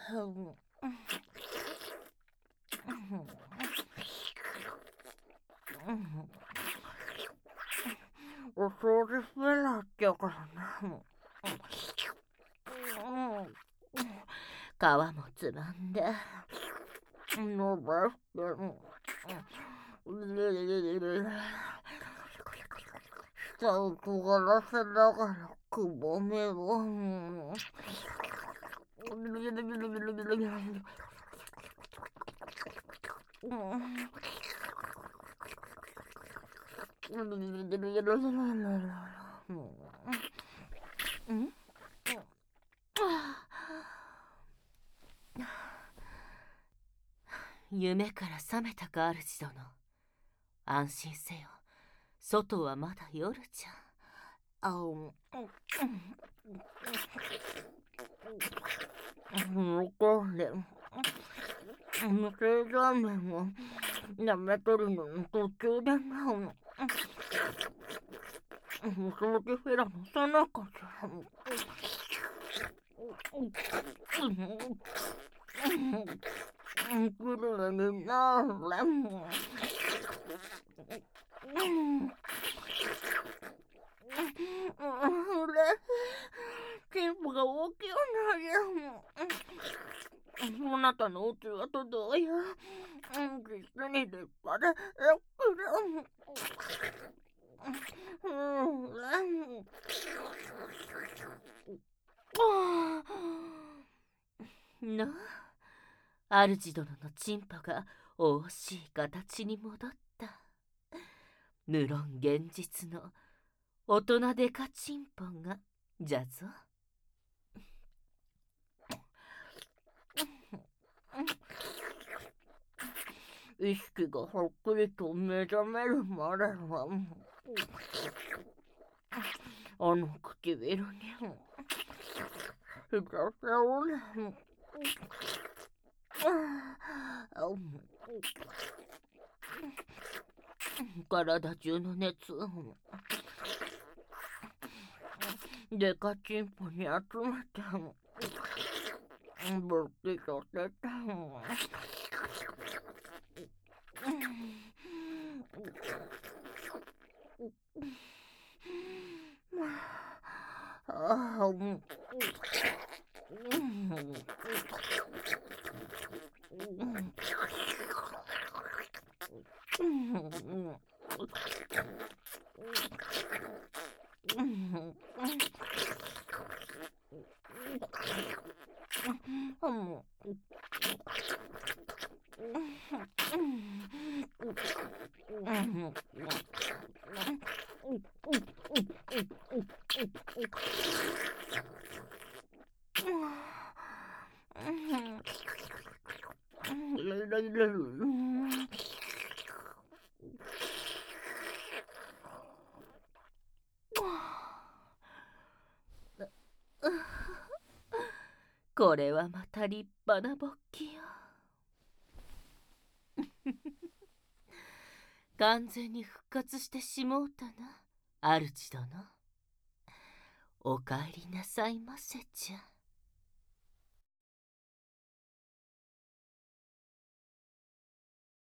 お掃除するなってからな。皮もつまんで伸ばして舌を尖らせながらくぼめを夢から覚めたか、主殿。安心せよ。外はまだ夜じゃ。向こうで無性ラーメンを舐めとるのの途中でな。掃除フェラのさなかじゃ。グルメになれ。チンポが大きいな。そなたのおつはとどうや。実に立派でよくなあ、主殿のチンポが惜しい形に戻った。無論現実の大人デカチンポがじゃぞ。意識がはっくりと目覚めるまではあの唇にひたせをね体中の熱をデカチンポに集めて勃起させた。これはまた立派な勃起よ。完全に復活してしもうたな、主殿。お帰りなさいませじゃ。